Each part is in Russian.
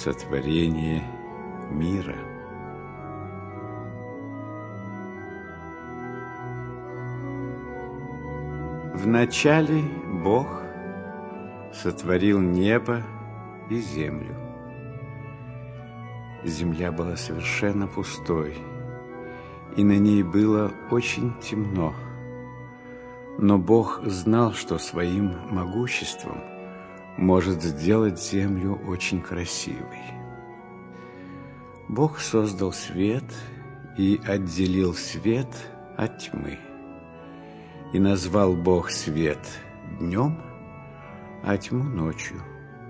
сотворение мира. Вначале Бог сотворил небо и землю. Земля была совершенно пустой, и на ней было очень темно. Но Бог знал, что своим могуществом может сделать землю очень красивой. Бог создал свет и отделил свет от тьмы. И назвал Бог свет днем, а тьму ночью.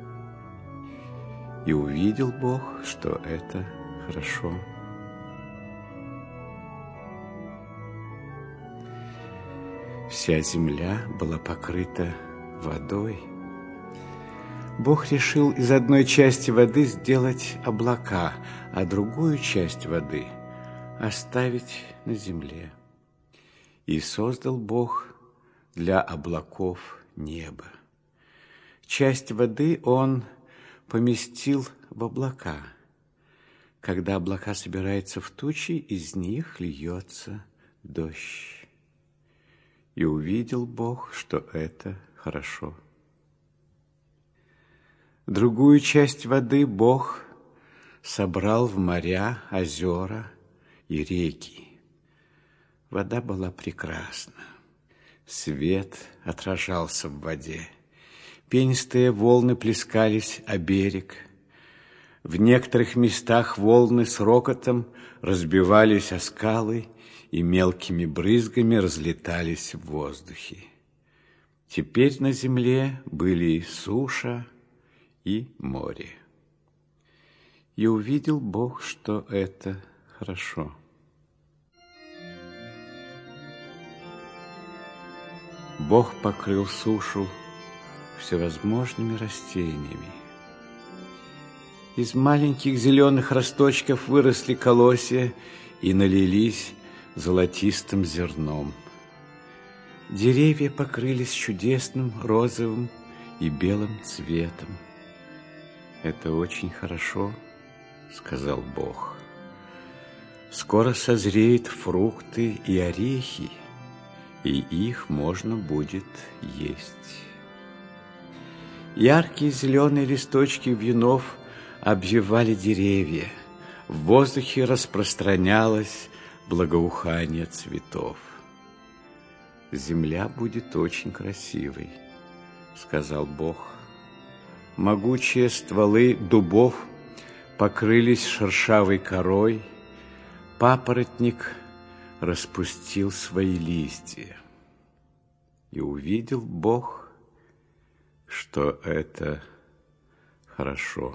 И увидел Бог, что это хорошо. Вся земля была покрыта водой. Бог решил из одной части воды сделать облака, а другую часть воды оставить на земле. И создал Бог для облаков небо. Часть воды Он поместил в облака. Когда облака собираются в тучи, из них льется дождь. И увидел Бог, что это хорошо. Другую часть воды Бог собрал в моря, озера и реки. Вода была прекрасна. Свет отражался в воде. Пенистые волны плескались о берег. В некоторых местах волны с рокотом разбивались о скалы и мелкими брызгами разлетались в воздухе. Теперь на земле были и суша, и море. И увидел Бог, что это хорошо. Бог покрыл сушу всевозможными растениями. Из маленьких зеленых росточков выросли колосья и налились золотистым зерном. Деревья покрылись чудесным розовым и белым цветом. «Это очень хорошо», — сказал Бог. «Скоро созреют фрукты и орехи, и их можно будет есть». Яркие зеленые листочки вьюнов обвивали деревья. В воздухе распространялось благоухание цветов. «Земля будет очень красивой», — сказал Бог. Могучие стволы дубов покрылись шершавой корой, папоротник распустил свои листья. И увидел Бог, что это хорошо.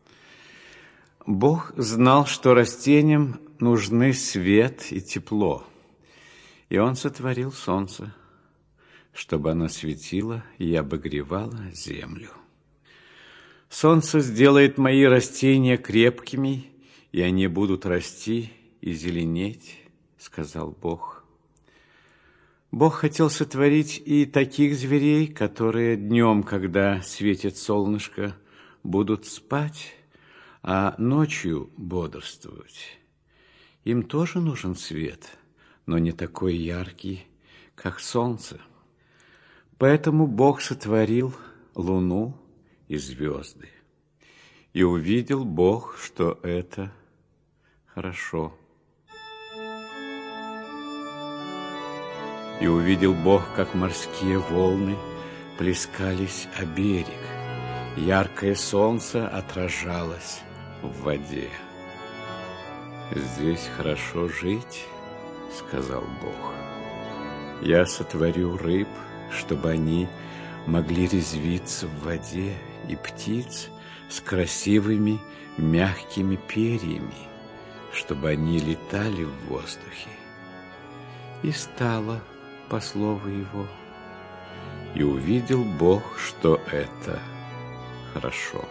Бог знал, что растениям нужны свет и тепло, и Он сотворил солнце, чтобы оно светило и обогревало землю. Солнце сделает мои растения крепкими, и они будут расти и зеленеть, сказал Бог. Бог хотел сотворить и таких зверей, которые днем, когда светит солнышко, будут спать, а ночью бодрствовать. Им тоже нужен свет, но не такой яркий, как солнце. Поэтому Бог сотворил луну и звезды. И увидел Бог, что это хорошо. И увидел Бог, как морские волны плескались о берег. Яркое солнце отражалось в воде. «Здесь хорошо жить», — сказал Бог. «Я сотворю рыб, чтобы они могли резвиться в воде, и птиц с красивыми мягкими перьями, чтобы они летали в воздухе». И стало по слову Его. И увидел Бог, что это хорошо.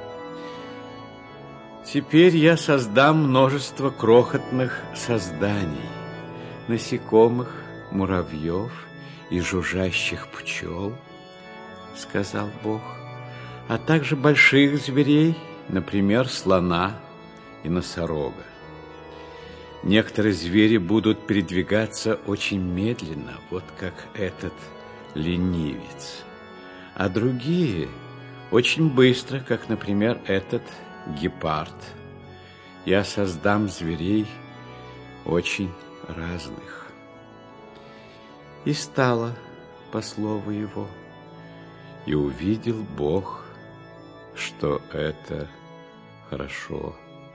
Теперь я создам множество крохотных созданий, насекомых, муравьев и жужжащих пчел, сказал Бог, а также больших зверей например, слона и носорога. Некоторые звери будут передвигаться очень медленно, вот как этот ленивец, а другие очень быстро, как, например, этот гепард. Я создам зверей очень разных. И стало по слову его, и увидел Бог, что это хорошо.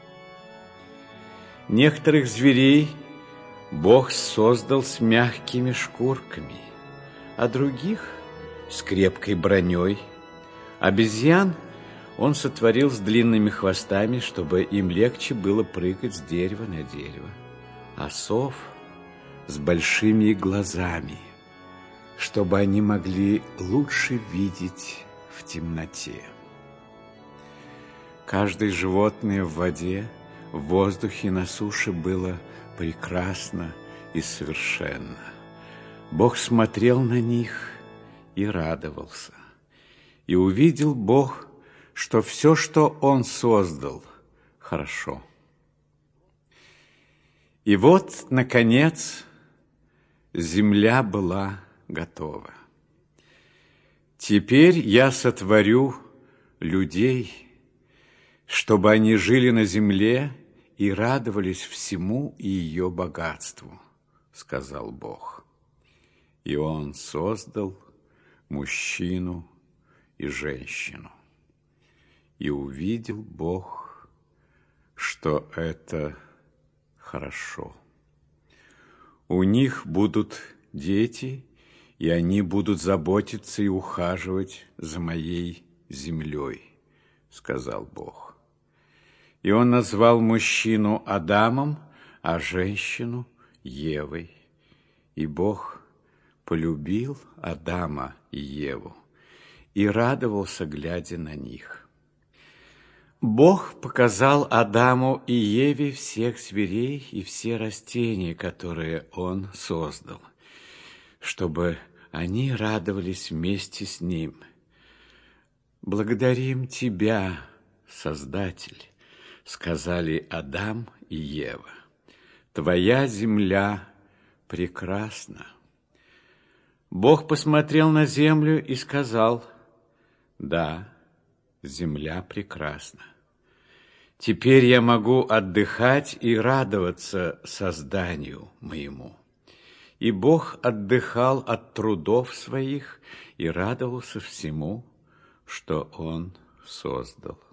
Некоторых зверей Бог создал с мягкими шкурками, а других с крепкой броней. Обезьян Он сотворил с длинными хвостами, чтобы им легче было прыгать с дерева на дерево, а сов с большими глазами, чтобы они могли лучше видеть в темноте. Каждое животное в воде, в воздухе, на суше было прекрасно и совершенно. Бог смотрел на них и радовался. И увидел Бог, что все, что Он создал, хорошо. И вот, наконец, земля была готова. Теперь я сотворю людей, чтобы они жили на земле и радовались всему и ее богатству, сказал Бог. И Он создал мужчину и женщину. И увидел Бог, что это хорошо. У них будут дети, и они будут заботиться и ухаживать за моей землей, сказал Бог. И Он назвал мужчину Адамом, а женщину Евой. И Бог полюбил Адама и Еву и радовался, глядя на них. Бог показал Адаму и Еве всех зверей и все растения, которые Он создал, чтобы они радовались вместе с Ним. «Благодарим Тебя, Создатель», — сказали Адам и Ева. «Твоя земля прекрасна». Бог посмотрел на землю и сказал: «Да, земля прекрасна. Теперь я могу отдыхать и радоваться созданию моему». И Бог отдыхал от трудов своих и радовался всему, что Он создал.